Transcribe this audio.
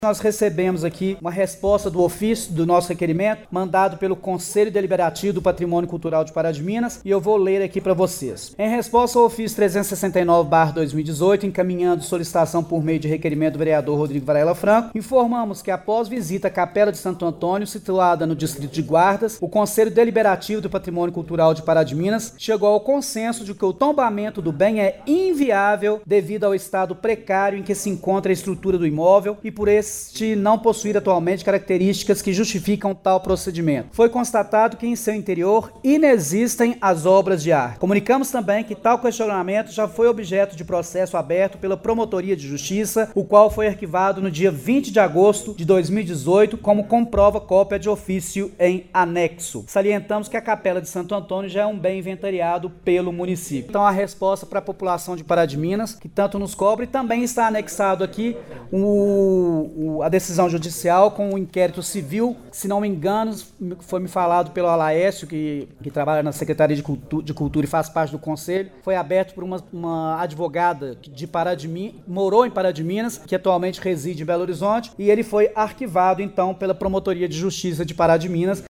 Nós recebemos aqui uma resposta do ofício do nosso requerimento, mandado pelo Conselho Deliberativo do Patrimônio Cultural de Pará de Minas, e eu vou ler aqui para vocês. Em resposta ao ofício 369/2018, encaminhando solicitação por meio de requerimento do vereador Rodrigo Varela Franco, informamos que após visita à Capela de Santo Antônio, situada no distrito de Guardas, o Conselho Deliberativo do Patrimônio Cultural de Pará de Minas chegou ao consenso de que o tombamento do bem é inviável devido ao estado precário em que se encontra a estrutura do imóvel e por este não possuir atualmente características que justificam tal procedimento. Foi constatado que em seu interior inexistem as obras de arte. Comunicamos também que tal questionamento já foi objeto de processo aberto pela Promotoria de Justiça, o qual foi arquivado no dia 20 de agosto de 2018, como comprova cópia de ofício em anexo. Salientamos que a Capela de Santo Antônio já é um bem inventariado pelo município. Então a resposta para a população de Pará de Minas, que tanto nos cobre, também está anexado aqui a decisão judicial com o inquérito civil, se não me engano, foi me falado pelo Alaécio, que trabalha na Secretaria de Cultura e faz parte do Conselho, foi aberto por uma advogada de Pará de Minas, morou em Pará de Minas, que atualmente reside em Belo Horizonte, e ele foi arquivado então pela Promotoria de Justiça de Pará de Minas.